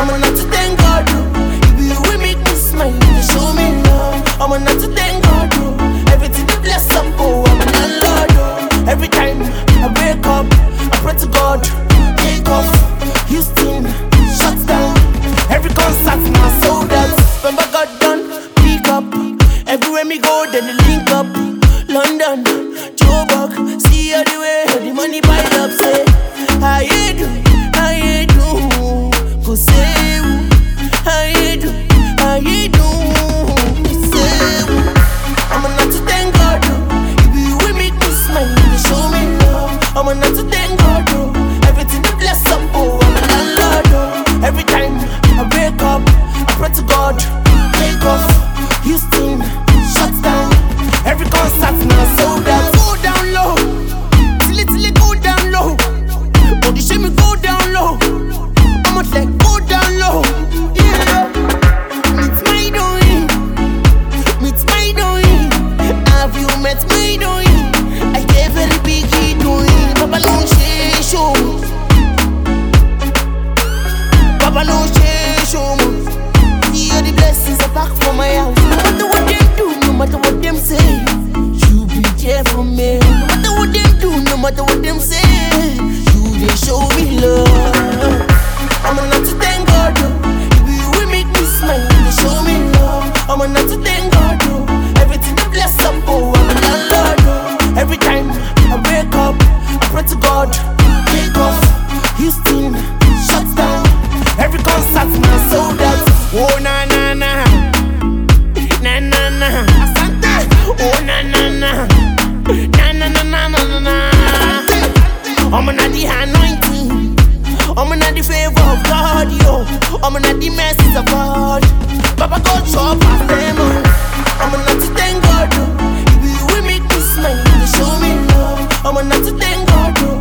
I'm not to thank God, oh. You be with me, kiss my, you show me love. I'm not to thank God, oh. Everything you bless up, oh. I'm a landlord, oh. Every time I wake up, I pray to God. Take off, Houston, shut down. Every concert now sold out. Remember God done, pick up. Everywhere me go, then they link up. London, Joburg, see all the way, the money pile up. Say, how you do, go say, how you do, say. I'm not to thank God, oh. You be with me, kiss my, you show me love. I'm not to thank God, oh. Everything you bless up, oh. I'm a landlord, oh. Every time I wake up, I pray to God. Take off, Houston, shut down. Every concert now sold out. Go down low, till it go down low. Body shape me go down low. I'ma let go down low. Yeah, meet my doing, meet my doing. Have you met my doing? I gave very big doing. Papa no share show, Papa no share show. See all the blessings are back for my house. No matter what they do, no matter what them say, you be there for me. No matter what them do, no matter what them say, you they show me love. I'm not to thank God, oh. You be with me, kiss my, they show me love. I'm not to thank God, oh. Everything you bless up, oh. I'm a landlord, oh. Every time I wake up, I pray to God. Take off, Houston, shut down. Every concert now sold out. Oh na na na, na na na, Asante. Oh na na na, na na na na na na. I'm not the anointing, I'm not the favor of God, yo. I'm not the mercies of God. Papa God show up for them. I'm not to thank God, oh. You be with me, kiss my, you show me love. I'm not to thank God, oh.